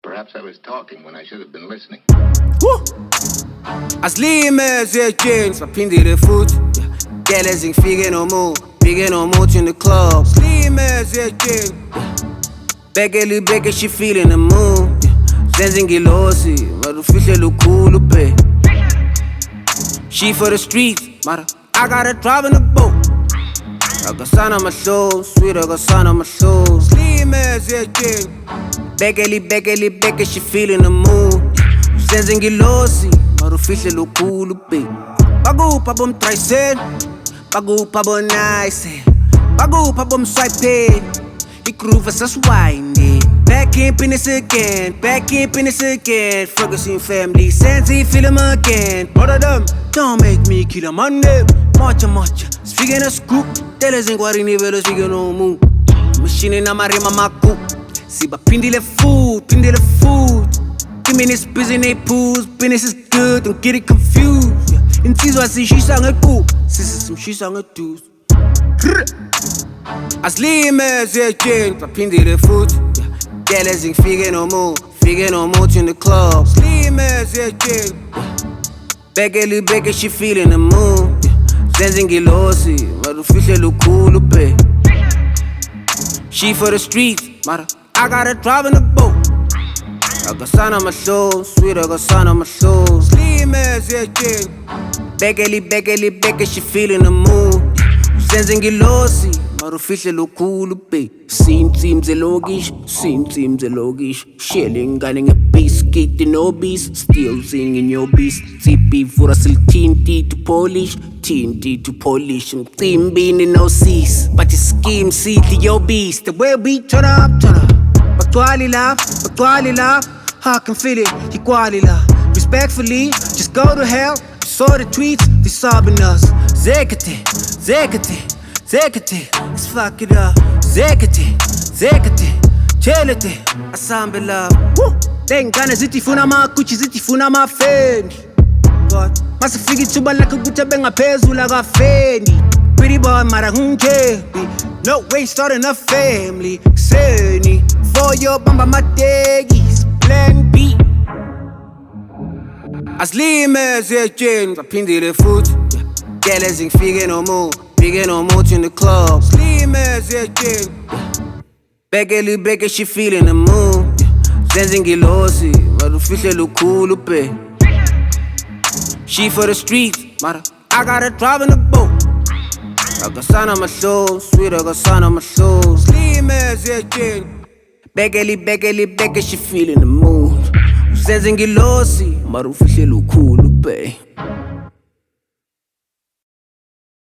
Perhaps I was talking when I should have been listening. Aslime ziyetsheni baphindile futhi Gele zingifike no mood in the club Aslime ziyetsheni Beke she feeling the mood Zenze ngilosi mara ufihle lukhulu babe She for the streets mara I got her driving the boat I got sun on my shoes sweet I got sun on my shoes Aslime ziyetsheni Beke she feeling the mood Zenze ngilosi mara ufihle lukhulu babe Bagupha bomtricep Bagupha bonnice Bagupha bomswipe Groove as wine Back in this again Ferguson family Sensi feel him again Both of them Don't make me kill a man Mocha Speaking of scoop Tele zingwari nivelo speaking no move Machine na marima maku Siba pindile food Give me this business pools Business is good Don't get it confused Insizwa si shisha ngeku Sisi sim shisha ngeduze Aslime ziyetsheni baphindile futhi Gele zingifike no mood in the club Aslime ziyetsheni Beke she feeling the mood Zenze ngilosi mara ufihle lukhulu babe She for the streets mara I got her driving the boat I got sun on my shoes sweet I got sun on my shoes Aslime ziyetsheni Beke she feeling the mood Zenze ngilosi mara ufihle lukhulu babe Sim zelogish Shelling gunning ngebeast Kicked in obese Still singing your beast TP for us TNT to polish Mcimbini no cease But your scheme see to your beast The way we turn up Bagcwali la I can feel it, equality la Respectfully, just go to hell You saw the tweets, they sobbing us Zekete Let's fuck it up Zekete Chelete Asambe love Tengane zitifuna makuchi zitifuna mafeni God Masifiki tuba laka guta benga pezula kafeni Pretty boy mara hunkebi No way starting a family Kseni For your bamba mategis Plan B Aslime ziyetsheni baphindile futhi Gele zingifike no mood in the club Aslime ziyetsheni Beke she feeling the mood Zenze ngilosi mara ufihle lukhulu babe She for the streets mara I got her driving the boat I got sun on my shoes sweet I got sun on my shoes Aslime ziyetsheni Beke she feeling the mood Zenze ngilosi mara ufihle lukhulu babe